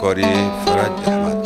همکاری فرج احمد.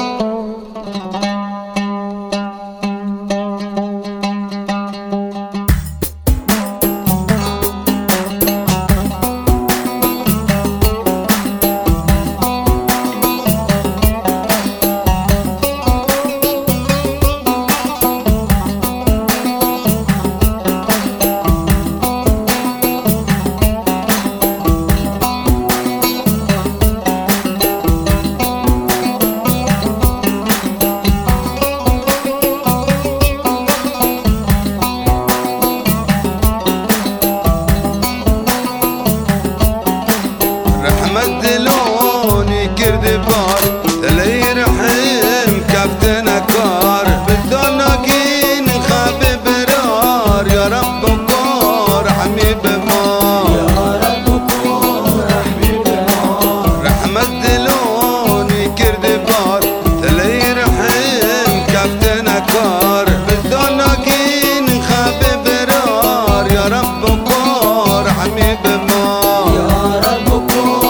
دلوني كرد بار تلي رحم كابتن كار بالدناكين خاب برار يا رب كور حمي بمار يا رب كور حمي بمار رحمة دلوني كرد بار تلي رحم كابتن كار بالدناكين خاب برار يا رب كور حمي بمار يا رب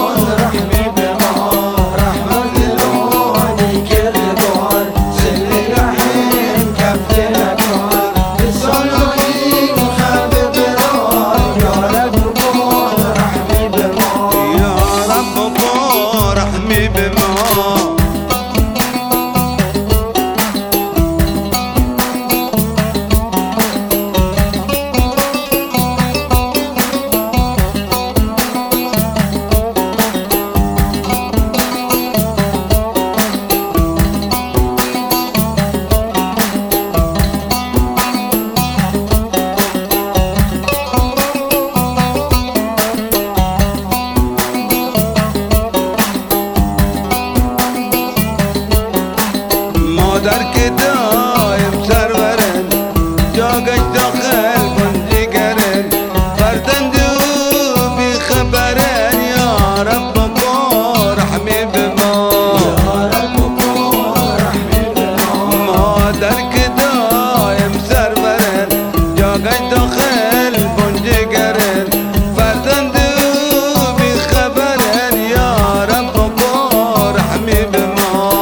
مادر که دایم سرورن جاگش داخل کنجی گرن فرزند او بی خبرن یا رب کو رحمی بما یا رب کو رحمی بما مادر که دایم سرورن جاگش داخل کنجی گرن فرزند او بی خبرن یا رب کو رحمی بما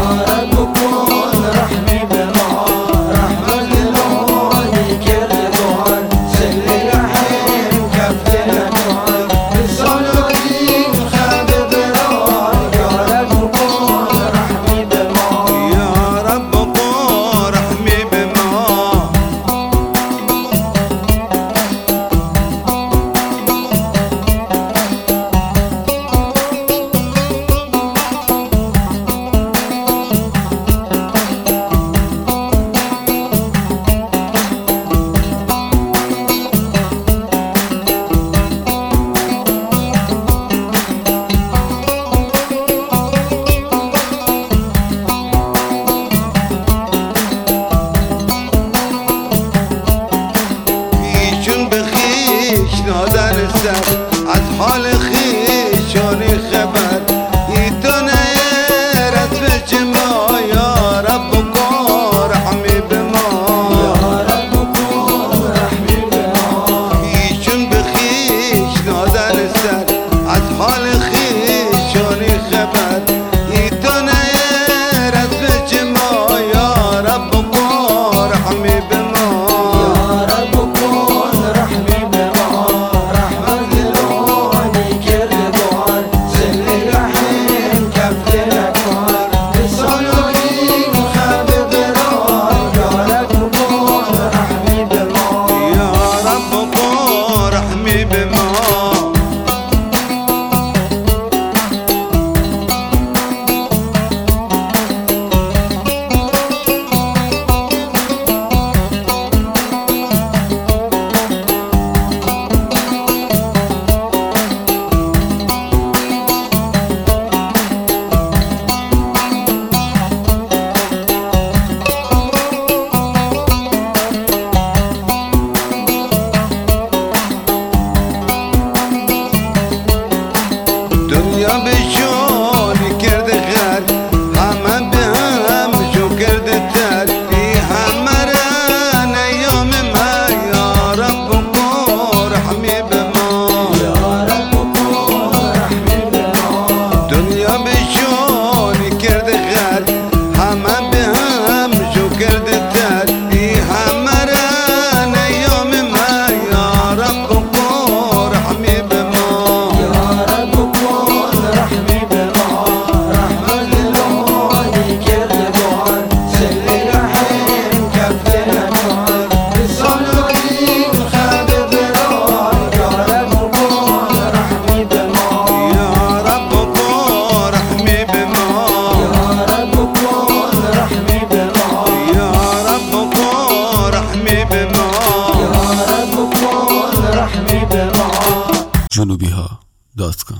از حال خیشانی خبر ایتونه رد بجما یا رب کو رحمی بما یا رب کو رحمی بما ایشون به خیش نادن سر از حال خیشانی خبر